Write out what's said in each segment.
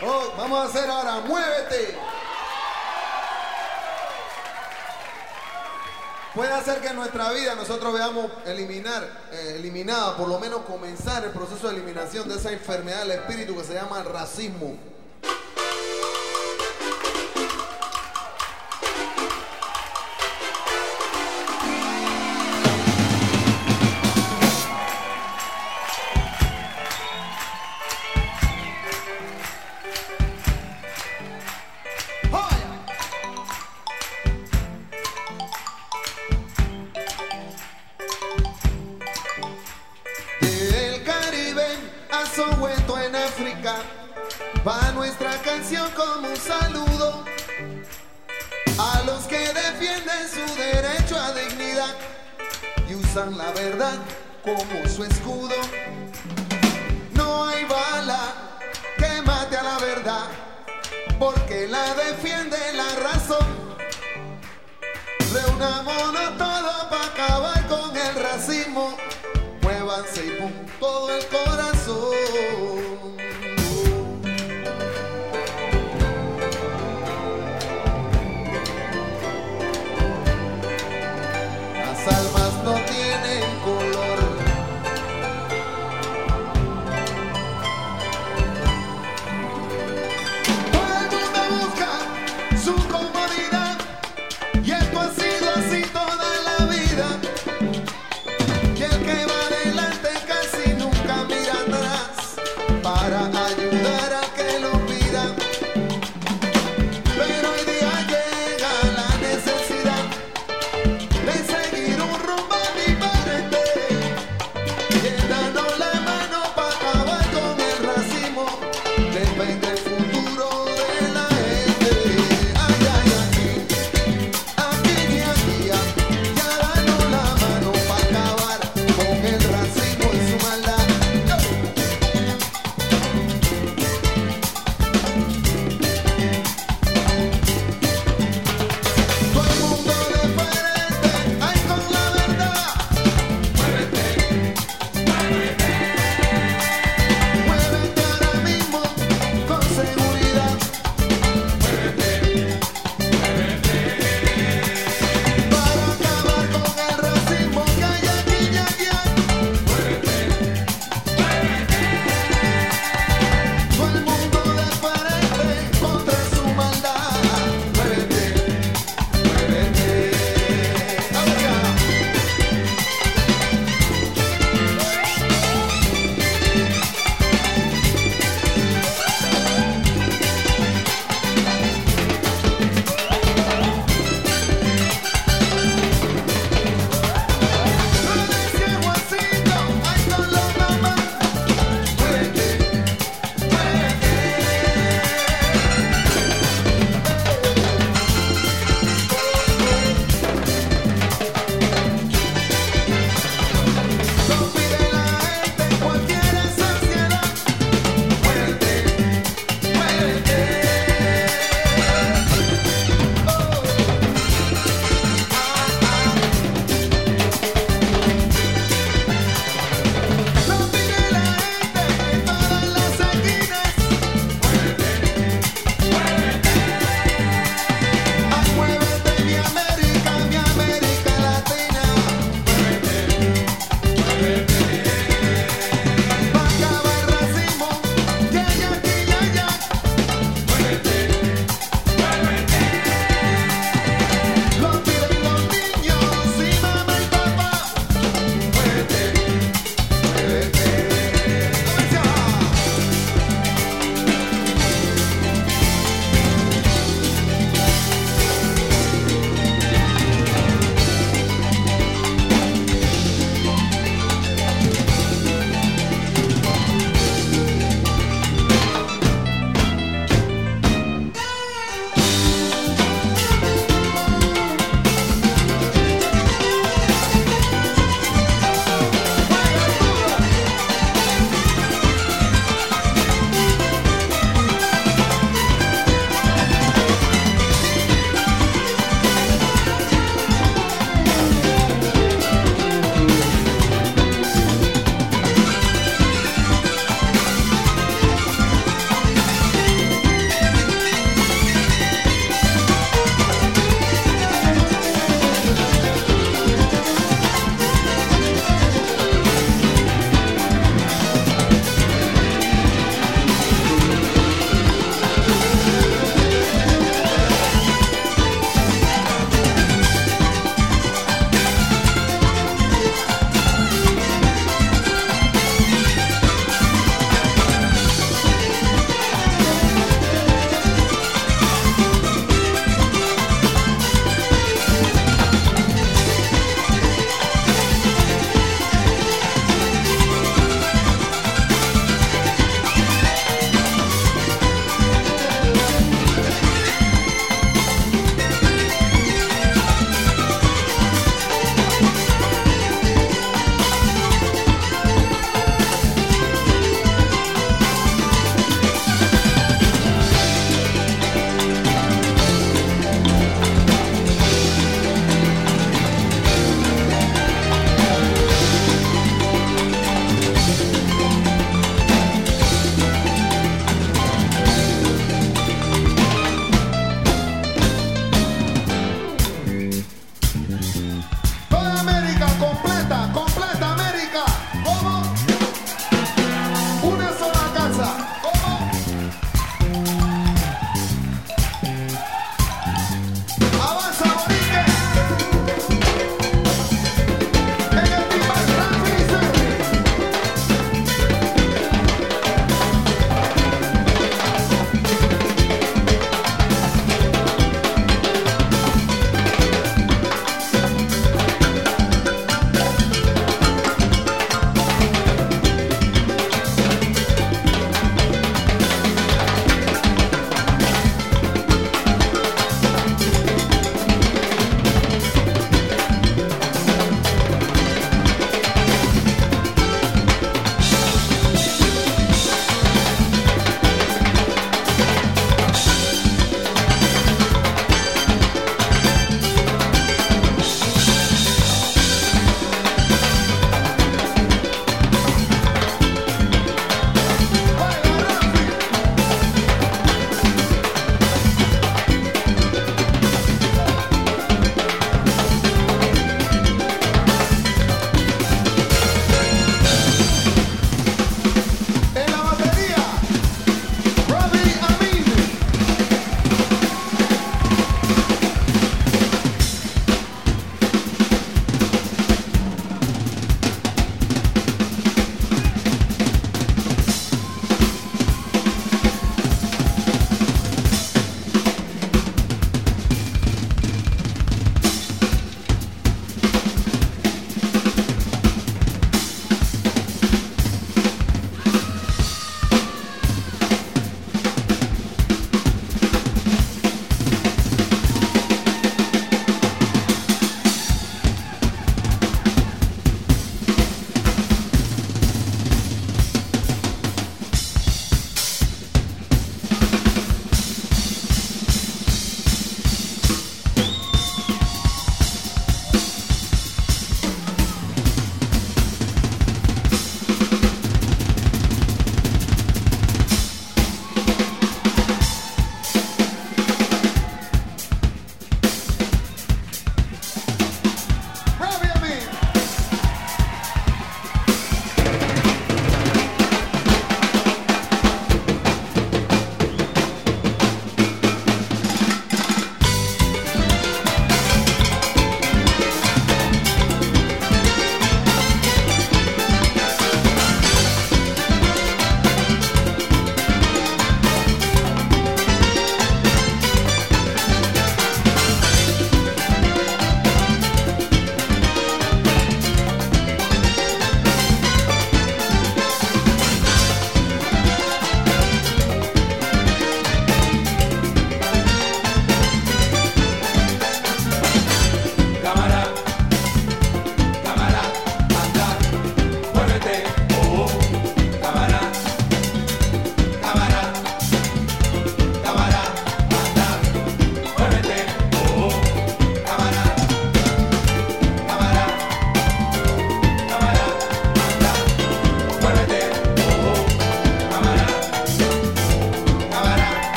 Oh, vamos a hacer ahora, muévete. Puede hacer que en nuestra vida nosotros veamos eliminada, por lo menos comenzar el proceso de eliminación de esa enfermedad del espíritu que se llama racismo. En África va nuestra canción como un saludo a los que defienden su derecho a dignidad y usan la verdad como su escudo. No hay bala que mate a la verdad porque la defiende la razón. Reunámonos todos para acabar con el racismo. Muévanse y pum, todo el corazón. Las almas no tienen color. Todo el mundo busca su comodidad y esto ha sido así toda la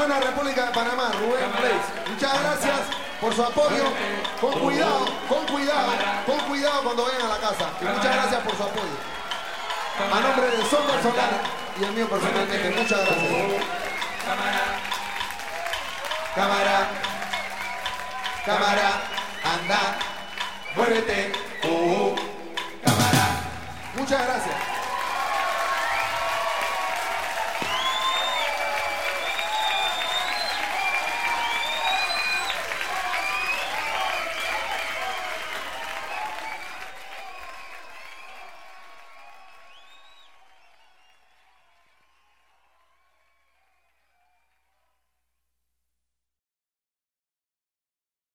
Barcelona, República de Panamá, Rubén Place. Muchas gracias por su apoyo. Con cuidado, con cuidado, con cuidado cuando vayan a la casa. Y muchas gracias por su apoyo. A nombre de Sondor Solana y el mío personalmente, muchas gracias. Cámara, cámara, anda, muévete, cámara. Muchas gracias.